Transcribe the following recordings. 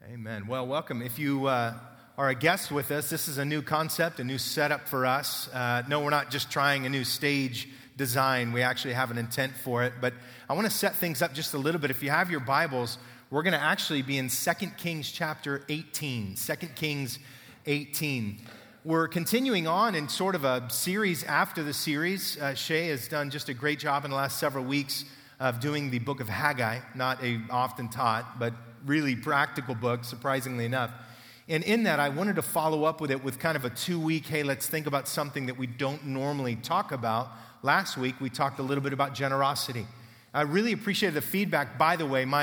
Amen. Well, welcome. If you are a guest with us, this is a new concept, a new setup for us. No, we're not just trying a new stage design. We actually have an intent for it. But I want to set things up just a little bit. If you have your Bibles, we're going to actually be in 2 Kings chapter 18. 2 Kings 18. We're continuing on in sort of a series after the series. Shay has done just a great job in the last several weeks of doing the book of Haggai, not a often taught, but really practical book, surprisingly enough. And in that, I wanted to follow up with it with kind of a 2-week, hey, let's think about something that we don't normally talk about. Last week, we talked a little bit about generosity. I really appreciated the feedback. By the way,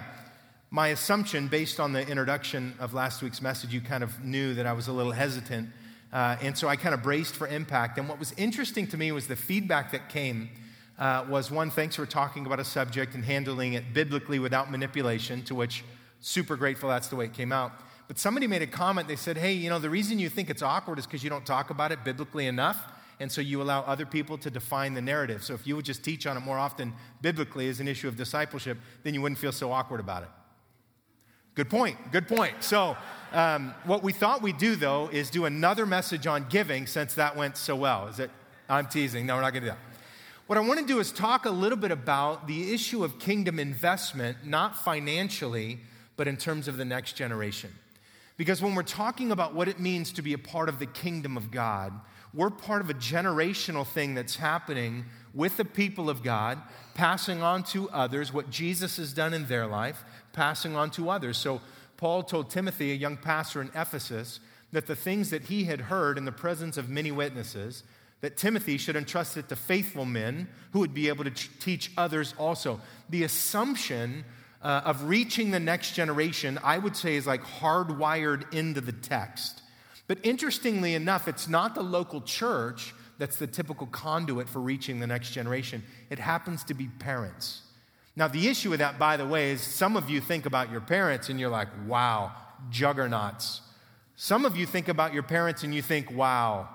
my assumption based on the introduction of last week's message, you kind of knew that I was a little hesitant. And so I kind of braced for impact. And what was interesting to me was the feedback that came was, one, thanks for talking about a subject and handling it biblically without manipulation, to which super grateful that's the way it came out. But somebody made a comment. They said, hey, you know, the reason you think it's awkward is because you don't talk about it biblically enough, and so you allow other people to define the narrative. So if you would just teach on it more often biblically as an issue of discipleship, then you wouldn't feel so awkward about it. Good point. So what we thought we'd do, though, is do another message on giving since that went so well. I'm teasing. No, we're not going to do that. What I want to do is talk a little bit about the issue of kingdom investment, not financially, but in terms of the next generation. Because when we're talking about what it means to be a part of the kingdom of God, we're part of a generational thing that's happening with the people of God, passing on to others what Jesus has done in their life, passing on to others. So Paul told Timothy, a young pastor in Ephesus, that the things that he had heard in the presence of many witnesses, that Timothy should entrust it to faithful men who would be able to teach others also. The assumption of reaching the next generation, I would say, is like hardwired into the text. But interestingly enough, it's not the local church that's the typical conduit for reaching the next generation. It happens to be parents. Now, the issue with that, by the way, is some of you think about your parents and you're like, wow, juggernauts. Some of you think about your parents and you think, wow,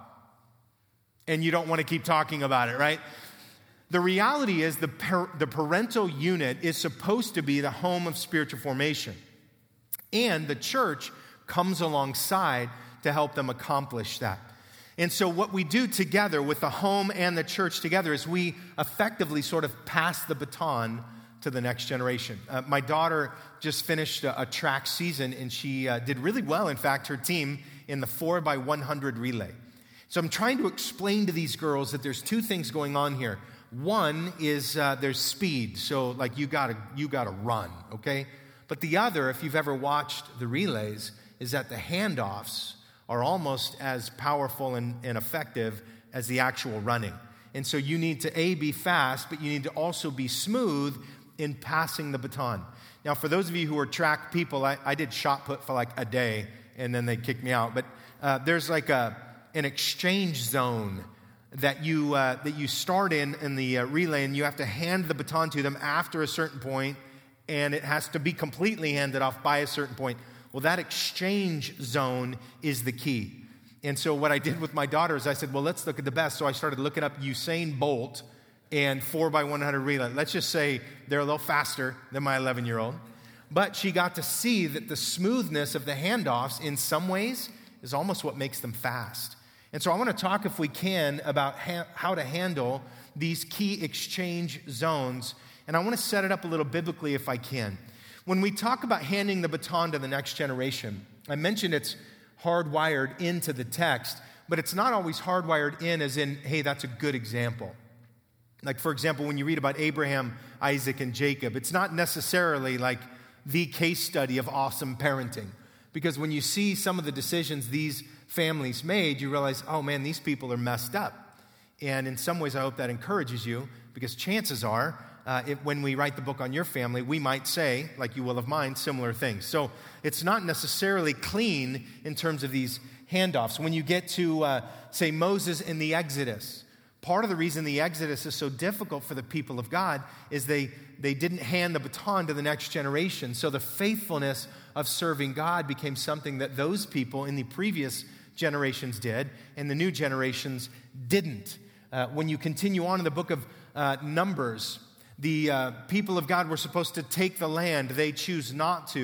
and you don't want to keep talking about it, right? The reality is the parental unit is supposed to be the home of spiritual formation. And the church comes alongside to help them accomplish that. And so what we do together with the home and the church together is we effectively sort of pass the baton to the next generation. My daughter just finished a track season, and she did really well. In fact, her team in the 4x100 relay. So I'm trying to explain to these girls that there's two things going on here. One is there's speed, so like you gotta run, okay? But the other, if you've ever watched the relays, is that the handoffs are almost as powerful and effective as the actual running. And so you need to, be fast, but you need to also be smooth in passing the baton. Now, for those of you who are track people, I did shot put for like a day, and then they kicked me out. But there's like an exchange zone that you start in the relay, and you have to hand the baton to them after a certain point, and it has to be completely handed off by a certain point. Well, that exchange zone is the key. And so what I did with my daughter is I said, well, let's look at the best. So I started looking up Usain Bolt and 4x100 relay. Let's just say they're a little faster than my 11-year-old. But she got to see that the smoothness of the handoffs in some ways is almost what makes them fast. And so I want to talk, if we can, about how to handle these key exchange zones. And I want to set it up a little biblically if I can. When we talk about handing the baton to the next generation, I mentioned it's hardwired into the text, but it's not always hardwired in as in, hey, that's a good example. Like, for example, when you read about Abraham, Isaac, and Jacob, it's not necessarily like the case study of awesome parenting. Because when you see some of the decisions these families made, you realize, oh man, these people are messed up. And in some ways, I hope that encourages you, because chances are, when we write the book on your family, we might say, like you will of mine, similar things. So it's not necessarily clean in terms of these handoffs. When you get to, say, Moses in the Exodus, part of the reason the Exodus is so difficult for the people of God is they didn't hand the baton to the next generation. So the faithfulness of serving God became something that those people in the previous generations did, and the new generations didn't. When you continue on in the book of Numbers, the people of God were supposed to take the land. They choose not to.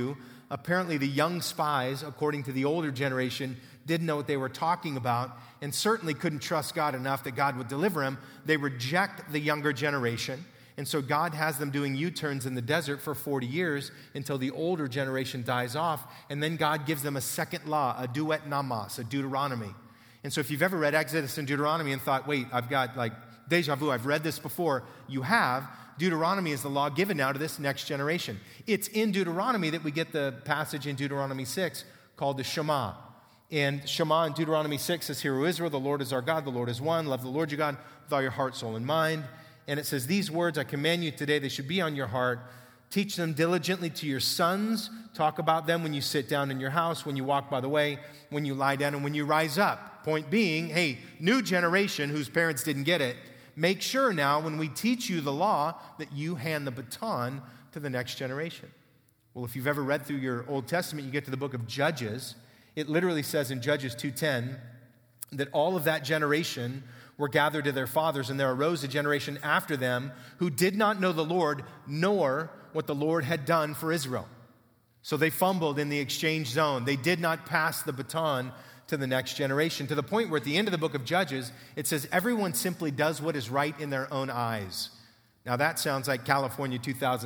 Apparently, the young spies, according to the older generation, didn't know what they were talking about and certainly couldn't trust God enough that God would deliver them. They reject the younger generation. And so God has them doing U-turns in the desert for 40 years until the older generation dies off. And then God gives them a second law, a duet namas, a Deuteronomy. And so if you've ever read Exodus and Deuteronomy and thought, wait, I've got like deja vu, I've read this before, you have. Deuteronomy is the law given now to this next generation. It's in Deuteronomy that we get the passage in Deuteronomy 6 called the Shema. And Shema in Deuteronomy 6 says, "Hear, O Israel, the Lord is our God, the Lord is one. Love the Lord your God with all your heart, soul, and mind." And it says, "These words I command you today, they should be on your heart. Teach them diligently to your sons. Talk about them when you sit down in your house, when you walk by the way, when you lie down, and when you rise up." Point being, hey, new generation whose parents didn't get it, make sure now when we teach you the law that you hand the baton to the next generation. Well, if you've ever read through your Old Testament, you get to the book of Judges. It literally says in Judges 2:10 that all of that generation were gathered to their fathers, and there arose a generation after them who did not know the Lord, nor what the Lord had done for Israel. So they fumbled in the exchange zone. They did not pass the baton to the next generation, to the point where at the end of the book of Judges, it says everyone simply does what is right in their own eyes. Now that sounds like California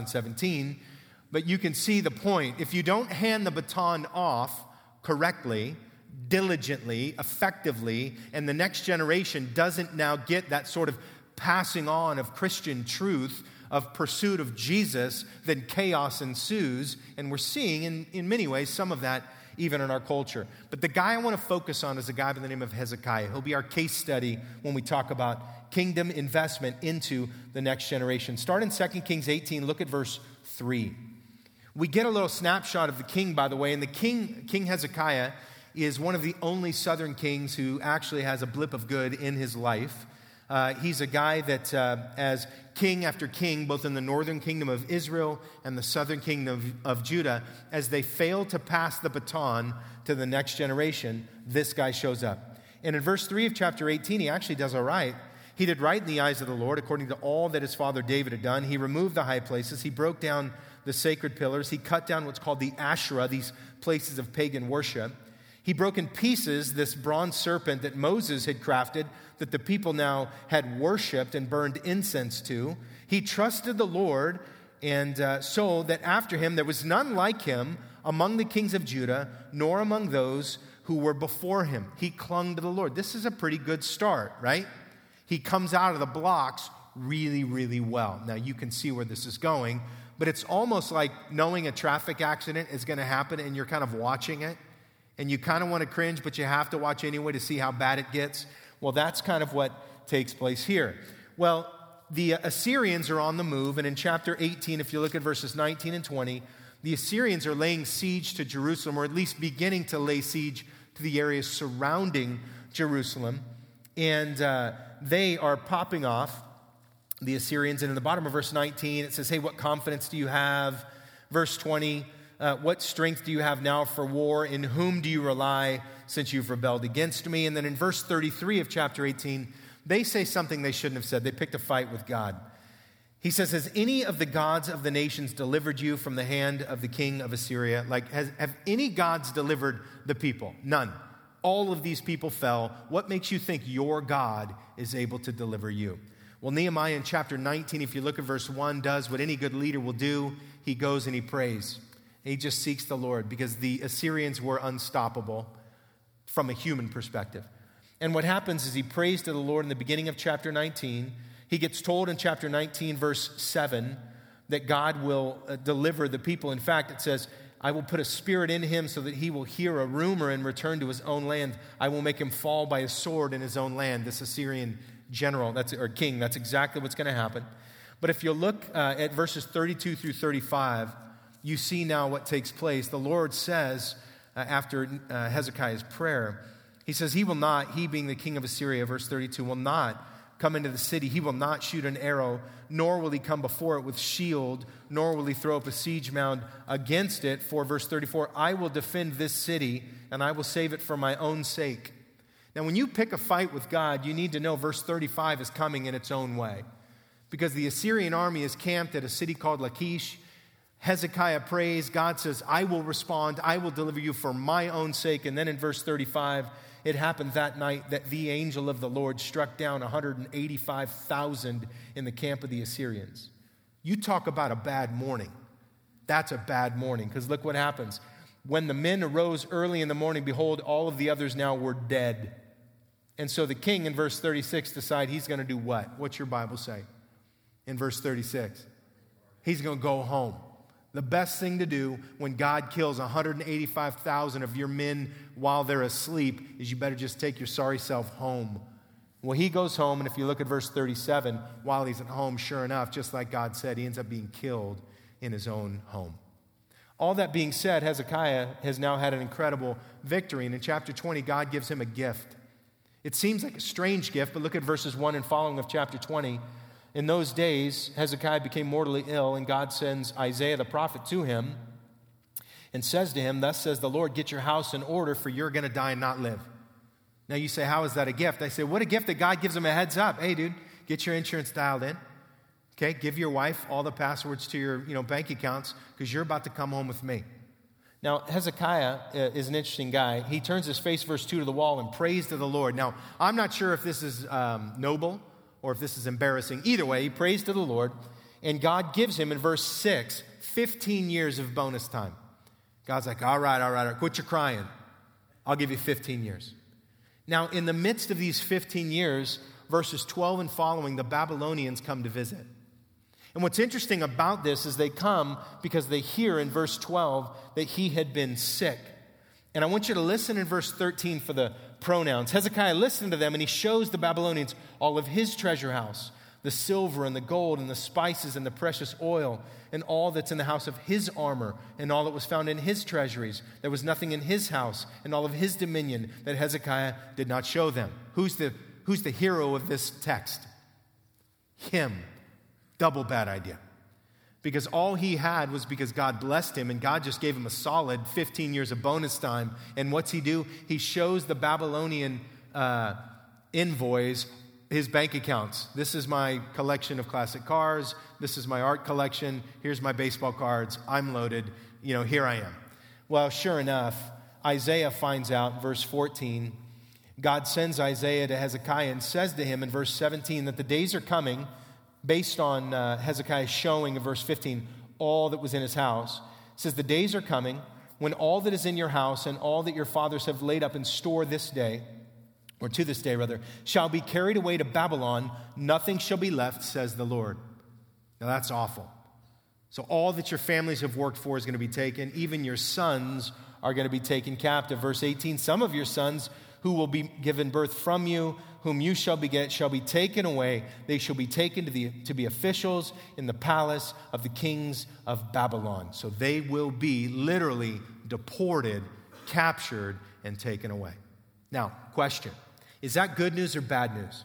2017, but you can see the point. If you don't hand the baton off correctly, diligently, effectively, and the next generation doesn't now get that sort of passing on of Christian truth, of pursuit of Jesus, then chaos ensues. And we're seeing in many ways some of that even in our culture. But the guy I want to focus on is a guy by the name of Hezekiah. He'll be our case study when we talk about kingdom investment into the next generation. Start in 2 Kings 18, look at verse 3. We get a little snapshot of the king, by the way, and the King Hezekiah is one of the only southern kings who actually has a blip of good in his life. He's a guy that, as king after king, both in the northern kingdom of Israel and the southern kingdom of Judah, as they fail to pass the baton to the next generation, this guy shows up. And in verse 3 of chapter 18, he actually does all right. He did right in the eyes of the Lord, according to all that his father David had done. He removed the high places. He broke down the sacred pillars. He cut down what's called the Asherah, these places of pagan worship. He broke in pieces this bronze serpent that Moses had crafted that the people now had worshipped and burned incense to. He trusted the Lord, and so that after him there was none like him among the kings of Judah, nor among those who were before him. He clung to the Lord. This is a pretty good start, right? He comes out of the blocks really, really well. Now you can see where this is going, but it's almost like knowing a traffic accident is going to happen and you're kind of watching it. And you kind of want to cringe, but you have to watch anyway to see how bad it gets. Well, that's kind of what takes place here. Well, the Assyrians are on the move, and in chapter 18, if you look at verses 19 and 20, the Assyrians are laying siege to Jerusalem, or at least beginning to lay siege to the areas surrounding Jerusalem. And they are popping off, the Assyrians. And in the bottom of verse 19, it says, "Hey, what confidence do you have?" Verse 20, "What strength do you have now for war? In whom do you rely since you've rebelled against me?" And then in verse 33 of chapter 18, they say something they shouldn't have said. They picked a fight with God. He says, "Has any of the gods of the nations delivered you from the hand of the king of Assyria?" Like, have any gods delivered the people? None. All of these people fell. What makes you think your God is able to deliver you? Well, Nehemiah in chapter 19, if you look at verse 1, does what any good leader will do. He goes and he prays. He just seeks the Lord because the Assyrians were unstoppable from a human perspective. And what happens is he prays to the Lord in the beginning of chapter 19. He gets told in chapter 19, verse 7, that God will deliver the people. In fact, it says, "I will put a spirit in him so that he will hear a rumor and return to his own land. I will make him fall by a sword in his own land." This Assyrian general, or king, that's exactly what's going to happen. But if you look at verses 32 through 35, you see now what takes place. The Lord says, after Hezekiah's prayer, he says, he being the king of Assyria, verse 32, will not come into the city. He will not shoot an arrow, nor will he come before it with shield, nor will he throw up a siege mound against it. For verse 34, "I will defend this city, and I will save it for my own sake." Now, when you pick a fight with God, you need to know verse 35 is coming in its own way. Because the Assyrian army is camped at a city called Lachish. Hezekiah prays. God says, I will respond. I will deliver you for my own sake. And then in verse 35, it happened that night that the angel of the Lord struck down 185,000 in the camp of the Assyrians. You talk about a bad morning. That's a bad morning, because look what happens. When the men arose early in the morning, behold, all of the others now were dead. And so the king in verse 36 decided he's going to do what? What's your Bible say in verse 36? He's going to go home. The best thing to do when God kills 185,000 of your men while they're asleep is you better just take your sorry self home. Well, he goes home, and if you look at verse 37, while he's at home, sure enough, just like God said, he ends up being killed in his own home. All that being said, Hezekiah has now had an incredible victory, and in chapter 20, God gives him a gift. It seems like a strange gift, but look at verses 1 and following of chapter 20. In those days, Hezekiah became mortally ill, and God sends Isaiah the prophet to him and says to him, thus says the Lord, get your house in order, for you're going to die and not live. Now you say, how is that a gift? I say, what a gift that God gives him a heads up. Hey, dude, get your insurance dialed in. Okay, give your wife all the passwords to your bank accounts, because you're about to come home with me. Now, Hezekiah is an interesting guy. He turns his face, verse 2, to the wall and prays to the Lord. Now, I'm not sure if this is noble or if this is embarrassing. Either way, he prays to the Lord, and God gives him, in verse 6, 15 years of bonus time. God's like, all right, quit your crying. I'll give you 15 years. Now, in the midst of these 15 years, verses 12 and following, the Babylonians come to visit. And what's interesting about this is they come because they hear in verse 12 that he had been sick. And I want you to listen in verse 13 for the pronouns. Hezekiah listened to them, and he shows the Babylonians all of his treasure house, the silver and the gold and the spices and the precious oil and all that's in the house of his armor and all that was found in his treasuries. There was nothing in his house and all of his dominion that Hezekiah did not show them. Who's the hero of this text? Him. Double bad idea. Because all he had was because God blessed him, and God just gave him a solid 15 years of bonus time. And what's he do? He shows the Babylonian envoys his bank accounts. This is my collection of classic cars. This is my art collection. Here's my baseball cards. I'm loaded. Here I am. Well, sure enough, Isaiah finds out, verse 14, God sends Isaiah to Hezekiah and says to him in verse 17 that the days are coming, based on Hezekiah's showing in verse 15, all that was in his house. It says, the days are coming when all that is in your house and all that your fathers have laid up in store this day, or to this day rather, shall be carried away to Babylon. Nothing shall be left, says the Lord. Now that's awful. So all that your families have worked for is going to be taken. Even your sons are going to be taken captive. Verse 18, some of your sons who will be given birth from you, whom you shall beget, shall be taken away. They shall be taken to be officials in the palace of the kings of Babylon. So they will be literally deported, captured, and taken away. Now, question. Is that good news or bad news?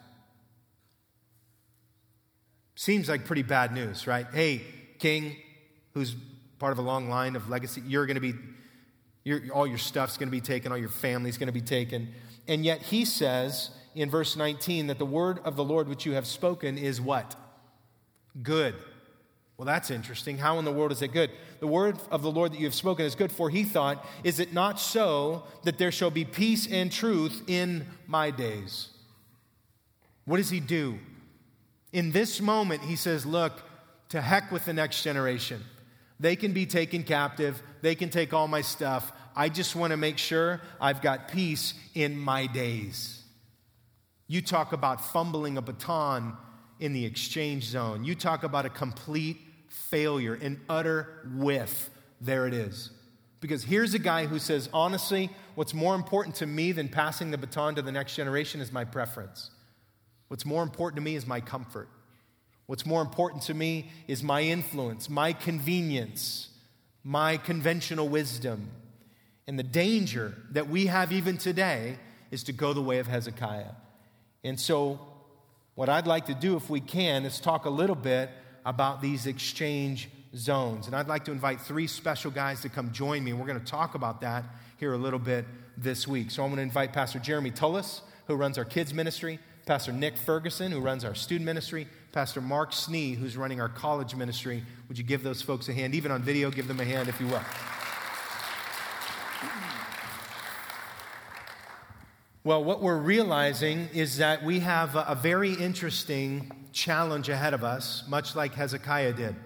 Seems like pretty bad news, right? Hey, king, who's part of a long line of legacy, all your stuff's going to be taken, all your family's going to be taken. And yet he says in verse 19 that the word of the Lord which you have spoken is what? Good. Well, that's interesting. How in the world is it good? The word of the Lord that you have spoken is good, for he thought, is it not so that there shall be peace and truth in my days? What does he do? In this moment, he says, look, to heck with the next generation. They can be taken captive. They can take all my stuff. I just want to make sure I've got peace in my days. You talk about fumbling a baton in the exchange zone. You talk about a complete failure, an utter whiff. There it is. Because here's a guy who says, honestly, what's more important to me than passing the baton to the next generation is my preference. What's more important to me is my comfort. What's more important to me is my influence, my convenience, my conventional wisdom. And the danger that we have even today is to go the way of Hezekiah. And so what I'd like to do, if we can, is talk a little bit about these exchange zones. And I'd like to invite 3 special guys to come join me. We're going to talk about that here a little bit this week. So I'm going to invite Pastor Jeremy Tullis, who runs our kids ministry, Pastor Nick Ferguson, who runs our student ministry, Pastor Mark Snee, who's running our college ministry. Would you give those folks a hand? Even on video, give them a hand if you will. Well, what we're realizing is that we have a very interesting challenge ahead of us, much like Hezekiah did.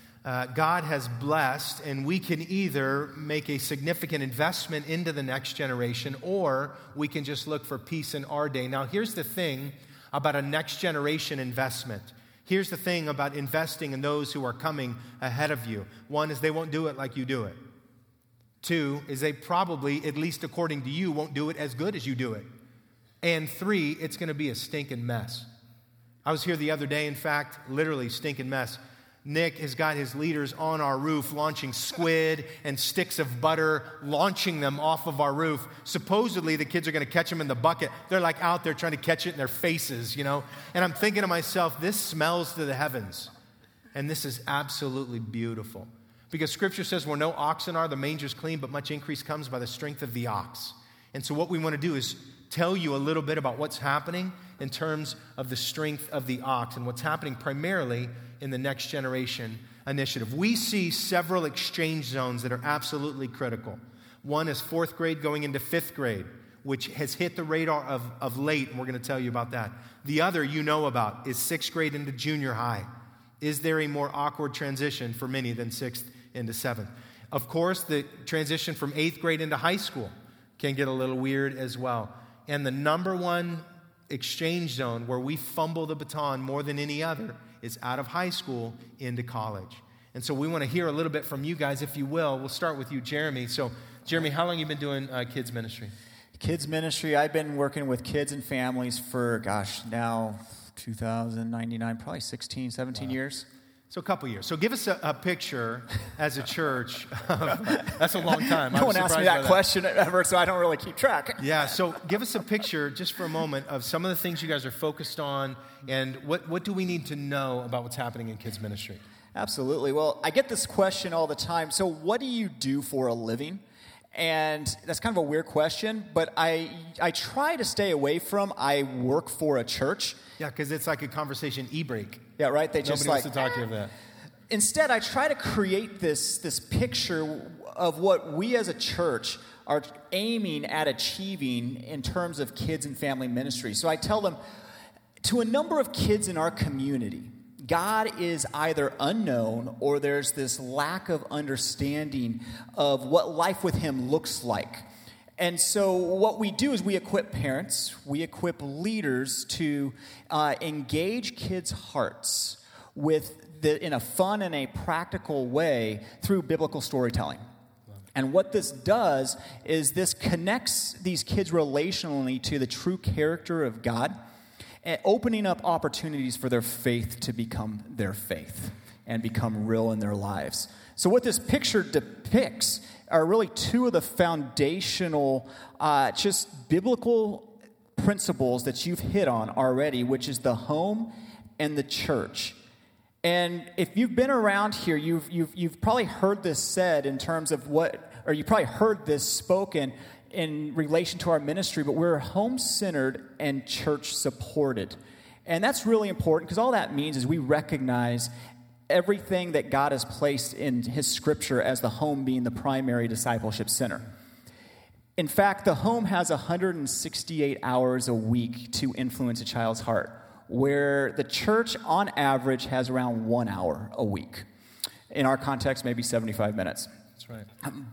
God has blessed, and we can either make a significant investment into the next generation, or we can just look for peace in our day. Now, here's the thing about a next generation investment. Here's the thing about investing in those who are coming ahead of you. One is they won't do it like you do it. Two is they probably, at least according to you, won't do it as good as you do it. And three, it's going to be a stinking mess. I was here the other day, in fact, literally stinking mess. Nick has got his leaders on our roof launching squid and sticks of butter, launching them off of our roof. Supposedly, the kids are going to catch them in the bucket. They're like out there trying to catch it in their faces, you know. And I'm thinking to myself, this smells to the heavens. And this is absolutely beautiful. Because Scripture says where no oxen are, the manger's clean, but much increase comes by the strength of the ox. And so what we want to do is tell you a little bit about what's happening in terms of the strength of the ox and what's happening primarily in the Next Generation Initiative. We see several exchange zones that are absolutely critical. One is 4th grade going into 5th grade, which has hit the radar of late, and we're going to tell you about that. The other you know about is 6th grade into junior high. Is there a more awkward transition for many than 6th into 7th? Of course, the transition from 8th grade into high school can get a little weird as well. And the number one exchange zone where we fumble the baton more than any other is out of high school into college. And so we want to hear a little bit from you guys, if you will. We'll start with you, Jeremy. So, Jeremy, how long have you been doing kids ministry? Kids ministry, I've been working with kids and families for, now 2099, probably 16, 17 years. So a couple years. So give us a picture as a church. That's a long time. No one asked me that question ever, so I don't really keep track. Yeah, so give us a picture just for a moment of some of the things you guys are focused on, and what do we need to know about what's happening in kids ministry? Absolutely. Well, I get this question all the time. So what do you do for a living? And that's kind of a weird question, but I try to stay away from I work for a church. Yeah, because it's like a conversation e-break. Yeah, right? They just Nobody wants to talk to you about that. Instead, I try to create this picture of what we as a church are aiming at achieving in terms of kids and family ministry. So I tell them, to a number of kids in our community, God is either unknown or there's this lack of understanding of what life with Him looks like. And so what we do is we equip parents, we equip leaders to engage kids' hearts in a fun and a practical way through biblical storytelling. And what this does is this connects these kids relationally to the true character of God, and opening up opportunities for their faith to become their faith and become real in their lives. So what this picture depicts are really two of the foundational, just biblical principles that you've hit on already, which is the home and the church. And if you've been around here, you've probably heard this said in terms of or you probably heard this spoken in relation to our ministry, but we're home-centered and church-supported. And that's really important because all that means is we recognize everything that God has placed in His Scripture as the home being the primary discipleship center. In fact, the home has 168 hours a week to influence a child's heart, where the church, on average, has around 1 hour a week. In our context, maybe 75 minutes. That's right.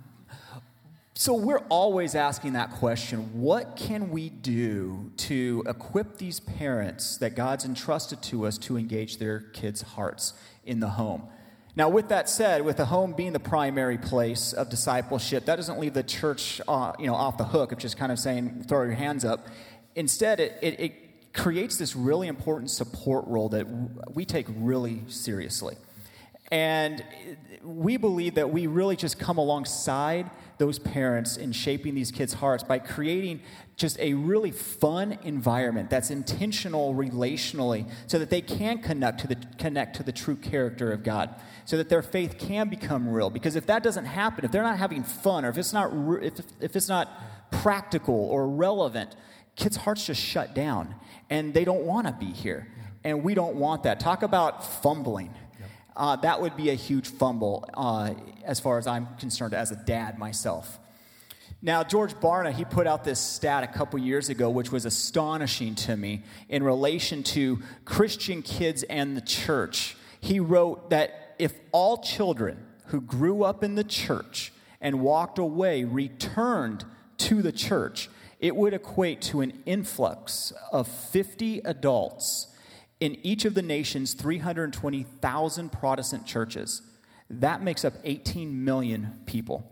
So we're always asking that question, what can we do to equip these parents that God's entrusted to us to engage their kids' hearts in the home? Now, with that said, with the home being the primary place of discipleship, that doesn't leave the church off the hook of just kind of saying, throw your hands up. Instead, it creates this really important support role that we take really seriously. And we believe that we really just come alongside those parents in shaping these kids' hearts by creating just a really fun environment that's intentional relationally so that they can connect to the true character of God, so that their faith can become real. Because if that doesn't happen, if they're not having fun, or if it's not practical or relevant, kids' hearts just shut down and they don't want to be here. And we don't want that. Talk about fumbling. That would be a huge fumble as far as I'm concerned as a dad myself. Now, George Barna, he put out this stat a couple years ago, which was astonishing to me in relation to Christian kids and the church. He wrote that if all children who grew up in the church and walked away returned to the church, it would equate to an influx of 50 adults in each of the nation's 320,000 Protestant churches. That makes up 18 million people.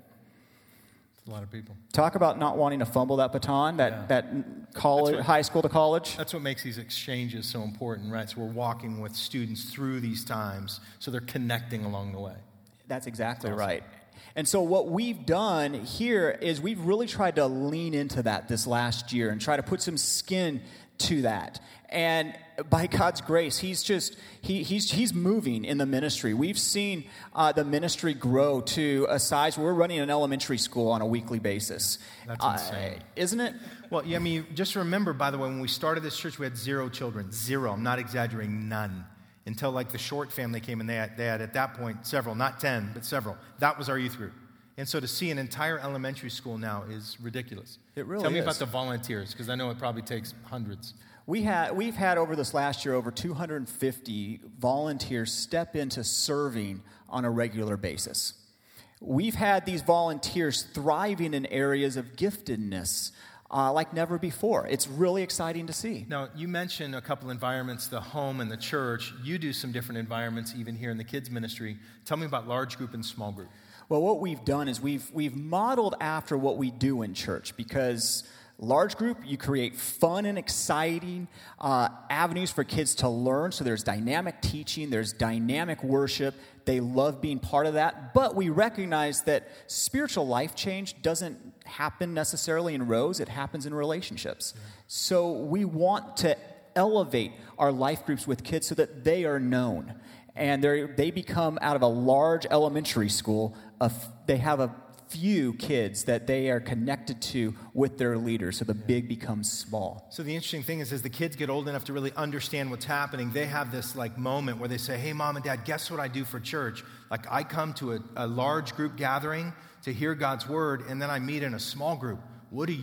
A lot of people. Talk about not wanting to fumble that baton, that college, high school to college. That's what makes these exchanges so important, right? So we're walking with students through these times, so they're connecting along the way. That's exactly right. And so what we've done here is we've really tried to lean into that this last year and try to put some skin to that. And by God's grace, he's moving in the ministry. We've seen the ministry grow to a size where we're running an elementary school on a weekly basis. That's insane. Isn't it? Well, yeah, I mean, just remember, by the way, when we started this church, we had 0 children. 0. I'm not exaggerating, none. Until like the Short family came and they had at that point several, not 10, but several. That was our youth group. And so to see an entire elementary school now is ridiculous. It really is. Tell me about the volunteers, because I know it probably takes hundreds. We've had over this last year over 250 volunteers step into serving on a regular basis. We've had these volunteers thriving in areas of giftedness like never before. It's really exciting to see. Now, you mentioned a couple environments, the home and the church. You do some different environments even here in the kids' ministry. Tell me about large group and small group. Well, what we've done is we've modeled after what we do in church, because large group, you create fun and exciting avenues for kids to learn. So there's dynamic teaching, there's dynamic worship. They love being part of that. But we recognize that spiritual life change doesn't happen necessarily in rows. It happens in relationships. Yeah. So we want to elevate our life groups with kids so that they are known. And they become, out of a large elementary school, they have a few kids that they are connected to with their leaders, so the big becomes small. So the interesting thing is, as the kids get old enough to really understand what's happening, they have this like moment where they say, hey, Mom and Dad, guess what I do for church? Like, I come to a large group gathering to hear God's word, and then I meet in a small group. What do?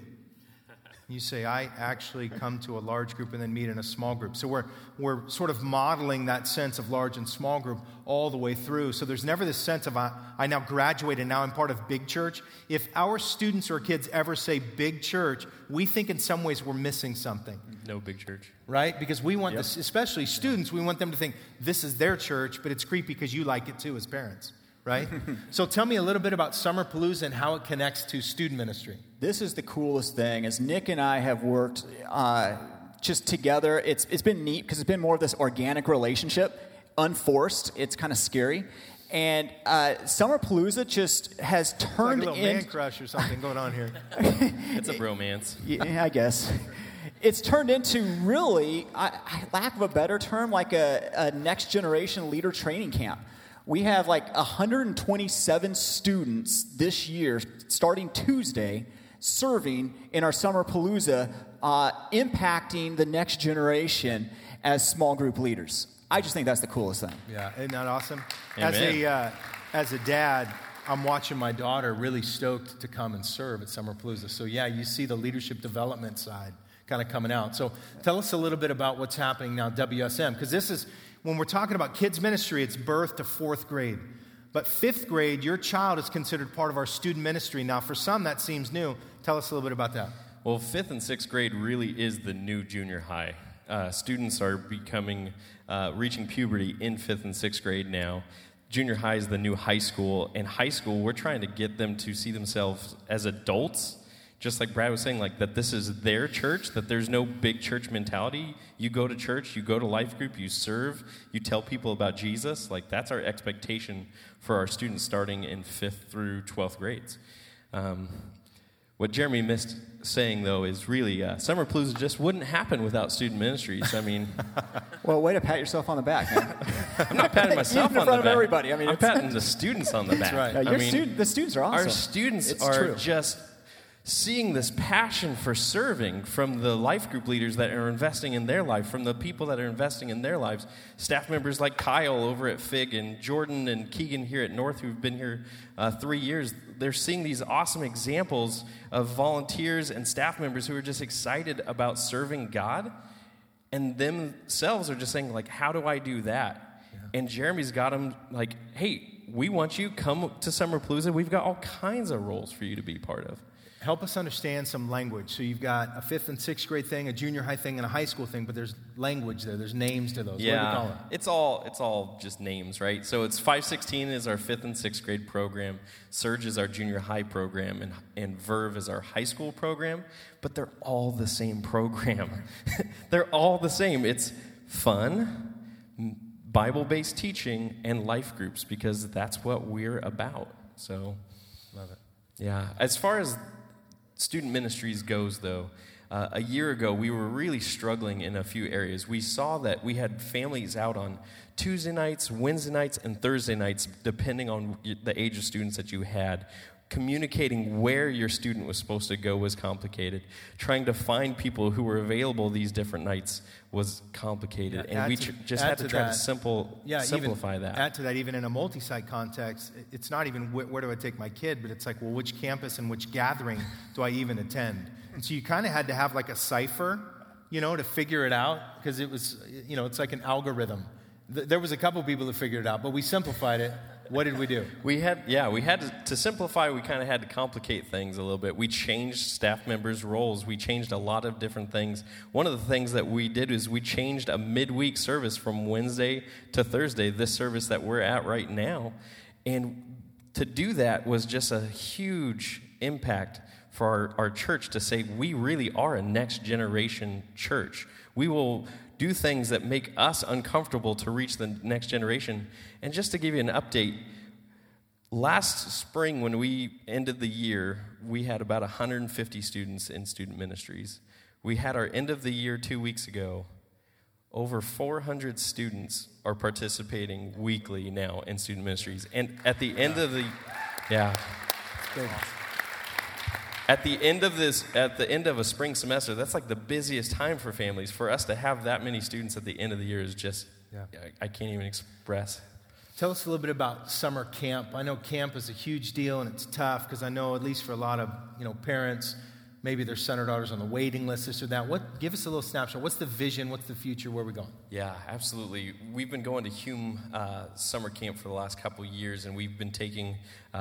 You say, I actually come to a large group and then meet in a small group. So we're sort of modeling that sense of large and small group all the way through. So there's never this sense of, I now graduated and now I'm part of big church. If our students or kids ever say big church, we think in some ways we're missing something. No big church. Right? Because we want this, especially students, we want them to think this is their church, but it's creepy because you like it too as parents. Right? So tell me a little bit about Summerpalooza and how it connects to student ministry. This is the coolest thing. As Nick and I have worked just together, it's been neat because it's been more of this organic relationship, unforced. It's kind of scary. And Summerpalooza just has turned into... Like a little man crush or something going on here. It's a bromance. Yeah, I guess. It's turned into really, lack of a better term, like a next generation leader training camp. We have like 127 students this year, starting Tuesday, serving in our Summerpalooza, impacting the next generation as small group leaders. I just think that's the coolest thing. Yeah, isn't that awesome? Amen. As a dad, I'm watching my daughter really stoked to come and serve at Summerpalooza. So yeah, you see the leadership development side kind of coming out. So tell us a little bit about what's happening now at WSM, because this is... When we're talking about kids ministry, it's birth to 4th grade. But 5th grade, your child is considered part of our student ministry. Now, for some, that seems new. Tell us a little bit about that. Well, 5th and 6th grade really is the new junior high. Students are reaching puberty in 5th and 6th grade now. Junior high is the new high school. In high school, we're trying to get them to see themselves as adults. Just like Brad was saying, like that this is their church, that there's no big church mentality. You go to church, you go to life group, you serve, you tell people about Jesus. Like that's our expectation for our students starting in 5th through 12th grades. What Jeremy missed saying, though, is really Summerpalooza just wouldn't happen without student ministries. I mean... Well, way to pat yourself on the back, man. I'm not patting myself on the back. In front of everybody. I mean, I'm patting the students on the back. That's right. The students are awesome. Our students it's are true. just... seeing this passion for serving from the life group leaders that are investing in their life, from the people that are investing in their lives, staff members like Kyle over at FIG and Jordan and Keegan here at North who've been here 3 years, they're seeing these awesome examples of volunteers and staff members who are just excited about serving God, and themselves are just saying, like, how do I do that? Yeah. And Jeremy's got them like, hey, we want you, come to Summerpalooza. We've got all kinds of roles for you to be part of. Help us understand some language. So you've got a 5th and 6th grade thing, a junior high thing, and a high school thing, but there's language there. There's names to those. Yeah, what do we call it? It's all just names, right? So it's 516 is our 5th and 6th grade program. Surge is our junior high program, and Verve is our high school program. But they're all the same program. They're all the same. It's fun, Bible-based teaching, and life groups, because that's what we're about. So, love it. Yeah. As far as student ministries goes, though, a year ago, we were really struggling in a few areas. We saw that we had families out on Tuesday nights, Wednesday nights, and Thursday nights, depending on the age of students that you had. Communicating where your student was supposed to go was complicated. Trying to find people who were available these different nights was complicated. Yeah, and we just had to try to simplify that. Add to that, even in a multi-site context, it's not even where do I take my kid, but it's like, well, which campus and which gathering do I even attend? And so you kind of had to have like a cipher, to figure it out, because it was, it's like an algorithm. There was a couple people that figured it out, but we simplified it. What did we do? We had to simplify. We kind of had to complicate things a little bit. We changed staff members' roles. We changed a lot of different things. One of the things that we did is we changed a midweek service from Wednesday to Thursday, this service that we're at right now. And to do that was just a huge impact for our church, to say we really are a next generation church. We will do things that make us uncomfortable to reach the next generation. And just to give you an update, last spring when we ended the year, we had about 150 students in student ministries. We had our end of the year 2 weeks ago. Over 400 students are participating weekly now in student ministries. And at the end of the, At the end of a spring semester, that's like the busiest time for families. For us to have that many students at the end of the year is just, I can't even express. Tell us a little bit about summer camp. I know camp is a huge deal and it's tough, because I know at least for a lot of parents, maybe their son or daughter's on the waiting list, this or that. Give us a little snapshot. What's the vision? What's the future? Where are we going? Yeah, absolutely. We've been going to Hume summer camp for the last couple of years, and we've been taking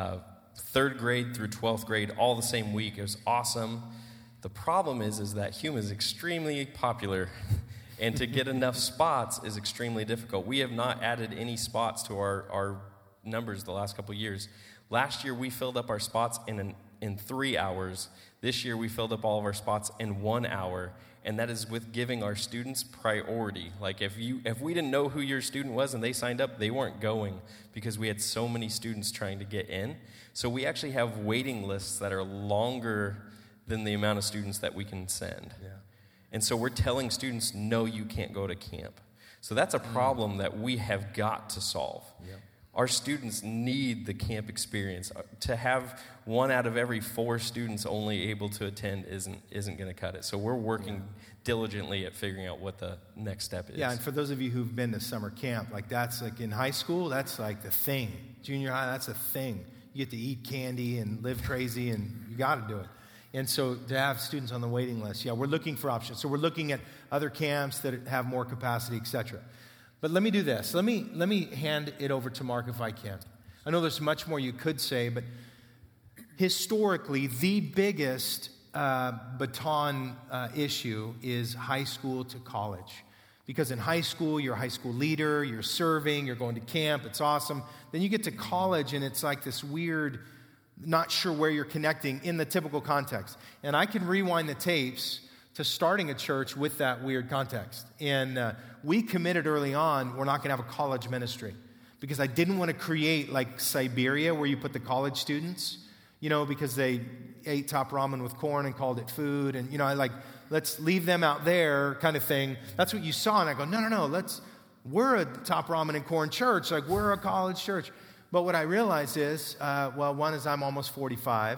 3rd grade through 12th grade all the same week. It was awesome. The problem is that Hume is extremely popular, and to get enough spots is extremely difficult. We have not added any spots to our numbers the last couple of years. Last year, we filled up our spots in 3 hours. This year, we filled up all of our spots in 1 hour, and that is with giving our students priority. Like if we didn't know who your student was and they signed up, they weren't going, because we had so many students trying to get in. So we actually have waiting lists that are longer than the amount of students that we can send. Yeah. And so we're telling students, no, you can't go to camp. So that's a problem that we have got to solve. Yeah. Our students need the camp experience. To have 1 out of every 4 students only able to attend isn't going to cut it. So we're working diligently at figuring out what the next step is. Yeah, and for those of you who've been to summer camp, like that's like in high school, that's like the thing. Junior high, that's a thing. You get to eat candy and live crazy, and you got to do it. And so to have students on the waiting list, we're looking for options. So we're looking at other camps that have more capacity, etc. But let me do this. Let me hand it over to Mark if I can. I know there's much more you could say, but historically, the biggest baton issue is high school to college. Because in high school, you're a high school leader, you're serving, you're going to camp, it's awesome. Then you get to college, and it's like this weird, not sure where you're connecting in the typical context. And I can rewind the tapes to starting a church with that weird context. And we committed early on, we're not going to have a college ministry, because I didn't want to create like Siberia where you put the college students, because they ate top ramen with corn and called it food. And, let's leave them out there kind of thing. That's what you saw. And I go, no, we're a top ramen and corn church. Like, we're a college church. But what I realized is, one is I'm almost 45.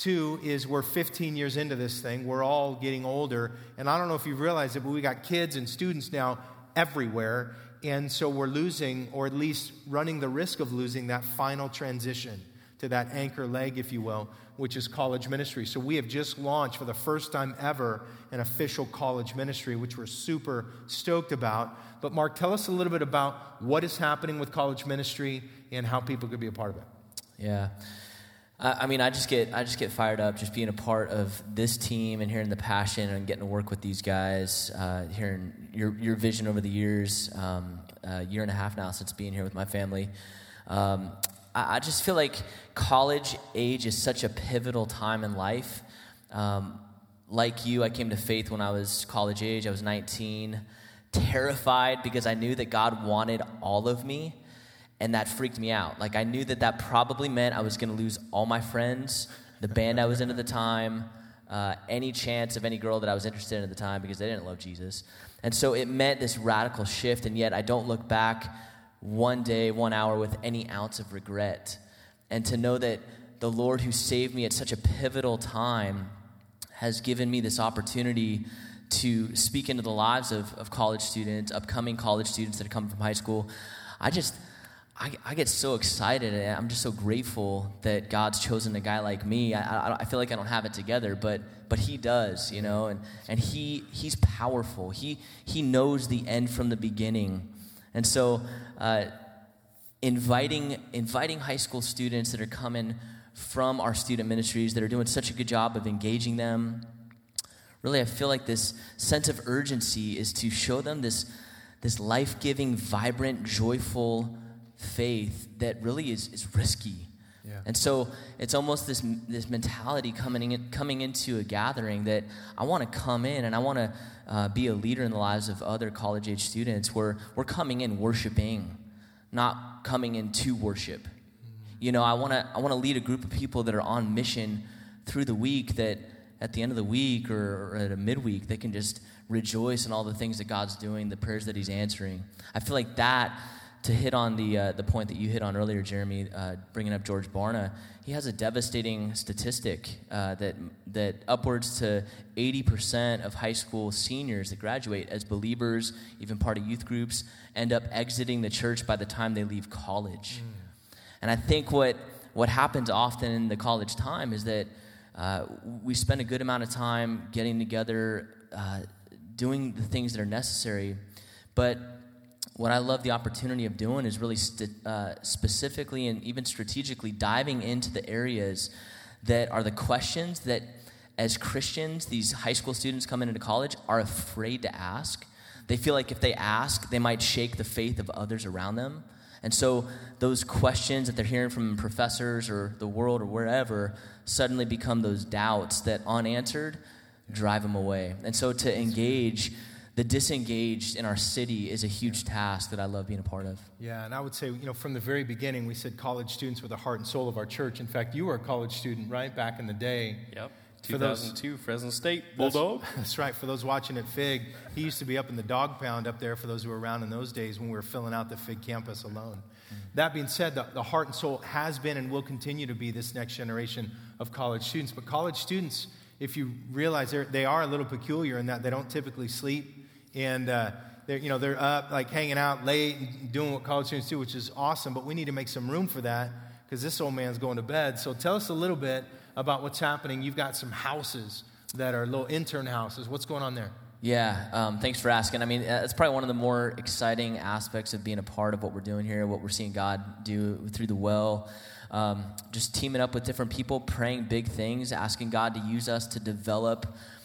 Two is we're 15 years into this thing. We're all getting older. And I don't know if you've realized it, but we got kids and students now everywhere. And so we're losing, or at least running the risk of losing, that final transition to that anchor leg, if you will, which is college ministry. So we have just launched for the first time ever an official college ministry, which we're super stoked about. But Mark, tell us a little bit about what is happening with college ministry and how people could be a part of it. Yeah. I mean, I just get fired up just being a part of this team and hearing the passion and getting to work with these guys, hearing your vision over the years, a year and a half now since being here with my family. I just feel like college age is such a pivotal time in life. Like you, I came to faith when I was college age. I was 19, terrified because I knew that God wanted all of me. And that freaked me out. Like, I knew that probably meant I was going to lose all my friends, the band I was in at the time, any chance of any girl that I was interested in at the time because they didn't love Jesus. And so it meant this radical shift, and yet I don't look back one day, 1 hour with any ounce of regret. And to know that the Lord who saved me at such a pivotal time has given me this opportunity to speak into the lives of college students, upcoming college students that are coming from high school, I get so excited, and I'm just so grateful that God's chosen a guy like me. I feel like I don't have it together, but he does, you know, and he's powerful. He knows the end from the beginning. And so inviting high school students that are coming from our student ministries that are doing such a good job of engaging them, really I feel like this sense of urgency is to show them this life-giving, vibrant, joyful faith that really is risky. Yeah. And so it's almost this mentality coming into a gathering that I want to come in and I want to be a leader in the lives of other college age students where we're coming in worshiping, not coming in to worship. You know, I want to lead a group of people that are on mission through the week, that at the end of the week or at a midweek they can just rejoice in all the things that God's doing, the prayers that he's answering. I feel like that, to hit on the point that you hit on earlier, Jeremy, bringing up George Barna, he has a devastating statistic that upwards to 80% of high school seniors that graduate as believers, even part of youth groups, end up exiting the church by the time they leave college. And I think what happens often in the college time is that we spend a good amount of time getting together, doing the things that are necessary, but what I love the opportunity of doing is really specifically and even strategically diving into the areas that are the questions that as Christians, these high school students coming into college are afraid to ask. They feel like if they ask, they might shake the faith of others around them. And so those questions that they're hearing from professors or the world or wherever suddenly become those doubts that unanswered drive them away. And so to engage the disengaged in our city is a huge task that I love being a part of. Yeah, and I would say, you know, from the very beginning, we said college students were the heart and soul of our church. In fact, you were a college student, right, back in the day. Yep, 2002, Fresno State, Bulldog. That's right. For those watching at FIG, he used to be up in the dog pound up there, for those who were around in those days when we were filling out the FIG campus alone. That being said, the heart and soul has been and will continue to be this next generation of college students. But college students, if you realize they are a little peculiar in that they don't typically sleep. And they're up like hanging out late and doing what college students do, which is awesome. But we need to make some room for that because this old man's going to bed. So tell us a little bit about what's happening. You've got some houses that are little intern houses. What's going on there? Yeah, thanks for asking. I mean, it's probably one of the more exciting aspects of being a part of what we're doing here, what we're seeing God do through the well. Just teaming up with different people, praying big things, asking God to use us to develop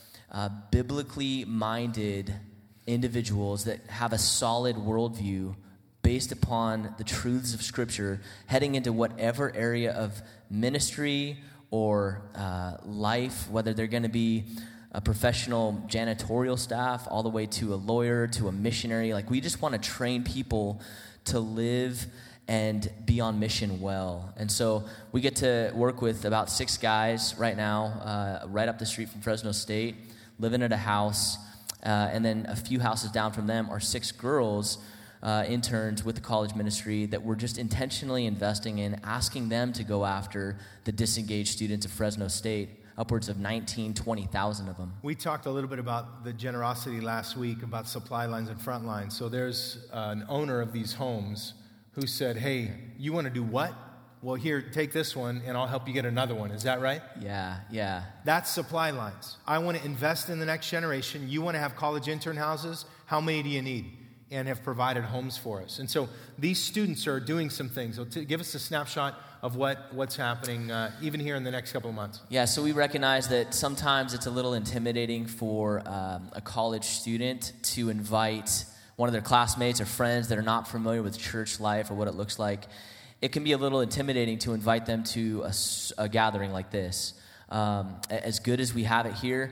biblically minded individuals that have a solid worldview based upon the truths of Scripture, heading into whatever area of ministry or life, whether they're going to be a professional janitorial staff all the way to a lawyer, to a missionary. Like, we just want to train people to live and be on mission well. And so we get to work with about 6 guys right now, right up the street from Fresno State, living at a house. And then a few houses down from them are 6 girls interns with the college ministry that we're just intentionally investing in, asking them to go after the disengaged students of Fresno State, upwards of 20,000 of them. We talked a little bit about the generosity last week about supply lines and front lines. So there's an owner of these homes who said, hey, you want to do what? Well, here, take this one, and I'll help you get another one. Is that right? Yeah. That's supply lines. I want to invest in the next generation. You want to have college intern houses? How many do you need? And have provided homes for us. And so these students are doing some things. So give us a snapshot of what's happening even here in the next couple of months. Yeah, so we recognize that sometimes it's a little intimidating for a college student to invite one of their classmates or friends that are not familiar with church life or what it looks like. It can be a little intimidating to invite them to a gathering like this. As good as we have it here,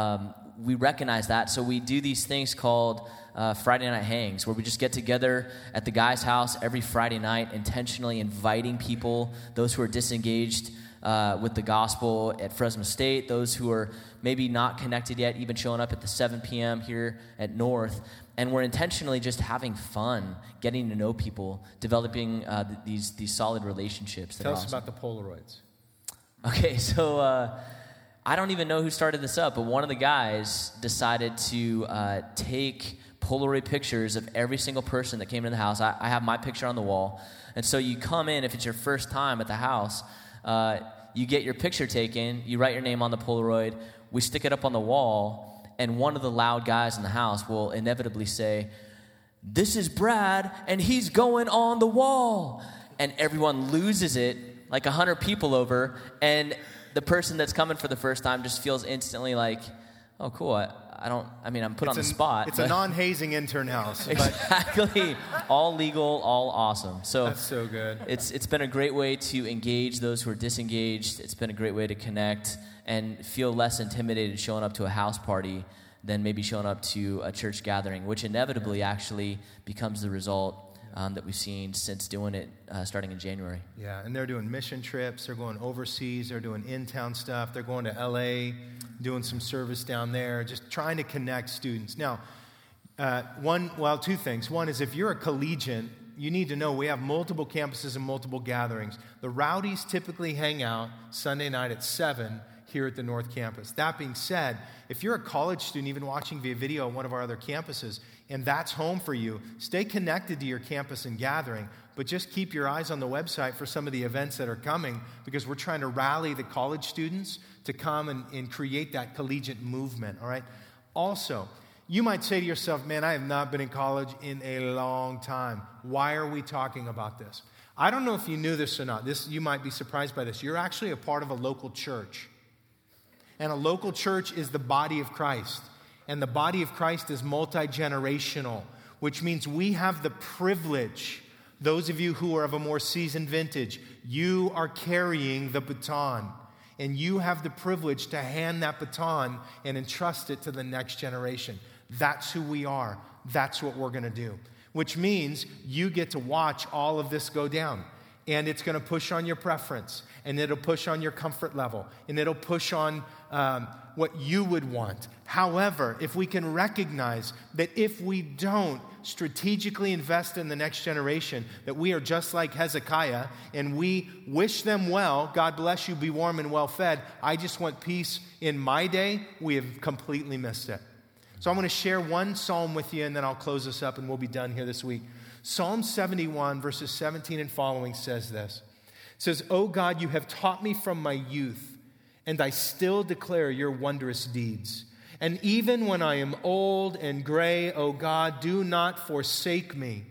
we recognize that. So we do these things called Friday night hangs, where we just get together at the guy's house every Friday night, intentionally inviting people, those who are disengaged with the gospel at Fresno State, those who are maybe not connected yet, even showing up at the 7 p.m. here at North. And we're intentionally just having fun, getting to know people, developing these solid relationships. Tell us about the Polaroids. Okay, so I don't even know who started this up, but one of the guys decided to take Polaroid pictures of every single person that came into the house. I have my picture on the wall. And so you come in, if it's your first time at the house, you get your picture taken, you write your name on the Polaroid, we stick it up on the wall, and one of the loud guys in the house will inevitably say, "This is Brad, and he's going on the wall." And everyone loses it, like 100 people over, and the person that's coming for the first time just feels instantly like, oh, cool, I'm put on the spot. It's a non-hazing intern house. Exactly. All legal, all awesome. So that's so good. It's been a great way to engage those who are disengaged. It's been a great way to connect and feel less intimidated showing up to a house party than maybe showing up to a church gathering, which inevitably actually becomes the result that we've seen since doing it starting in January. Yeah, and they're doing mission trips. They're going overseas. They're doing in-town stuff. They're going to L.A., doing some service down there, just trying to connect students. Now, two things. One is if you're a collegiate, you need to know we have multiple campuses and multiple gatherings. The Rowdies typically hang out Sunday night at 7 here at the North Campus. That being said, if you're a college student, even watching via video on one of our other campuses, and that's home for you, stay connected to your campus and gathering, but just keep your eyes on the website for some of the events that are coming, because we're trying to rally the college students to come and create that collegiate movement, all right? Also, you might say to yourself, man, I have not been in college in a long time. Why are we talking about this? I don't know if you knew this or not. You might be surprised by this. You're actually a part of a local church. And a local church is the body of Christ. And the body of Christ is multi-generational, which means we have the privilege, those of you who are of a more seasoned vintage, you are carrying the baton. And you have the privilege to hand that baton and entrust it to the next generation. That's who we are. That's what we're going to do. Which means you get to watch all of this go down. And it's going to push on your preference. And it'll push on your comfort level. And it'll push on what you would want. However, if we can recognize that if we don't strategically invest in the next generation, that we are just like Hezekiah, and we wish them well, God bless you, be warm and well fed, I just want peace in my day, we have completely missed it. So I'm going to share one psalm with you, and then I'll close this up, and we'll be done here this week. Psalm 71, verses 17 and following says this. It says, "O God, you have taught me from my youth, and I still declare your wondrous deeds. And even when I am old and gray, O God, do not forsake me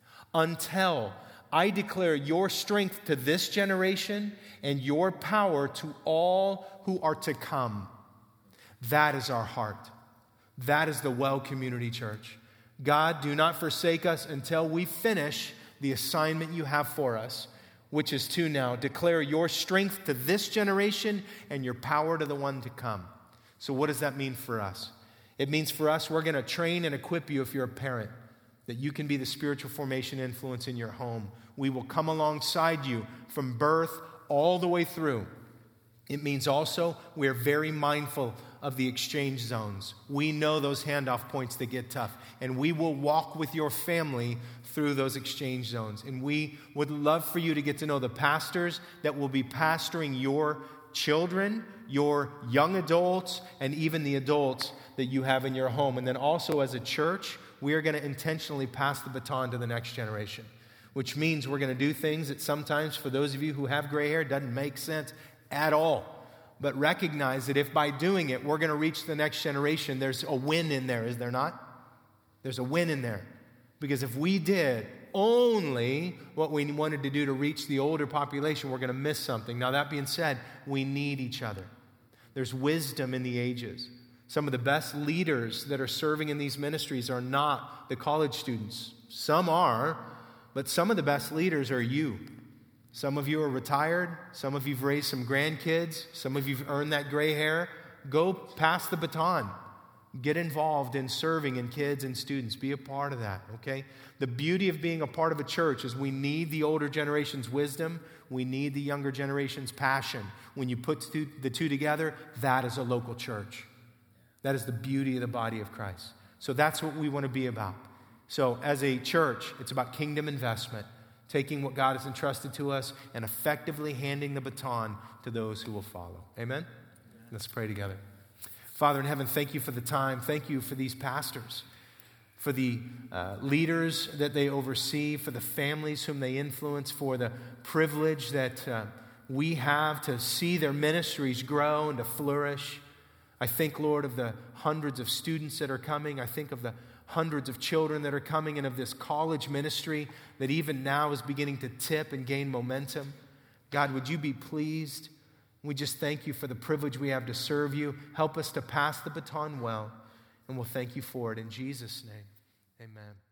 until I declare your strength to this generation and your power to all who are to come." That is our heart. That is the Well Community Church. God, do not forsake us until we finish the assignment you have for us, which is to now declare your strength to this generation and your power to the one to come. So what does that mean for us? It means for us, we're going to train and equip you if you're a parent, that you can be the spiritual formation influence in your home. We will come alongside you from birth all the way through. It means also we're very mindful of the exchange zones. We know those handoff points that get tough, and we will walk with your family through those exchange zones. And we would love for you to get to know the pastors that will be pastoring your children, your young adults, and even the adults that you have in your home. And then also as a church, we are going to intentionally pass the baton to the next generation, which means we're going to do things that sometimes, for those of you who have gray hair, doesn't make sense at all. But recognize that if by doing it, we're going to reach the next generation, there's a win in there, is there not? There's a win in there. Because if we did only what we wanted to do to reach the older population, we're going to miss something. Now, that being said, we need each other. There's wisdom in the ages. Some of the best leaders that are serving in these ministries are not the college students. Some are, but some of the best leaders are you. Some of you are retired. Some of you have raised some grandkids. Some of you have earned that gray hair. Go pass the baton. Get involved in serving in kids and students. Be a part of that, okay? The beauty of being a part of a church is we need the older generation's wisdom. We need the younger generation's passion. When you put the two together, that is a local church. That is the beauty of the body of Christ. So that's what we want to be about. So as a church, it's about kingdom investment, taking what God has entrusted to us and effectively handing the baton to those who will follow. Amen? Let's pray together. Father in heaven, thank you for the time. Thank you for these pastors, for the leaders that they oversee, for the families whom they influence, for the privilege that we have to see their ministries grow and to flourish. I think, Lord, of the hundreds of students that are coming. I think of the hundreds of children that are coming, and of this college ministry that even now is beginning to tip and gain momentum. God, would you be pleased? We just thank you for the privilege we have to serve you. Help us to pass the baton well, and we'll thank you for it in Jesus' name. Amen.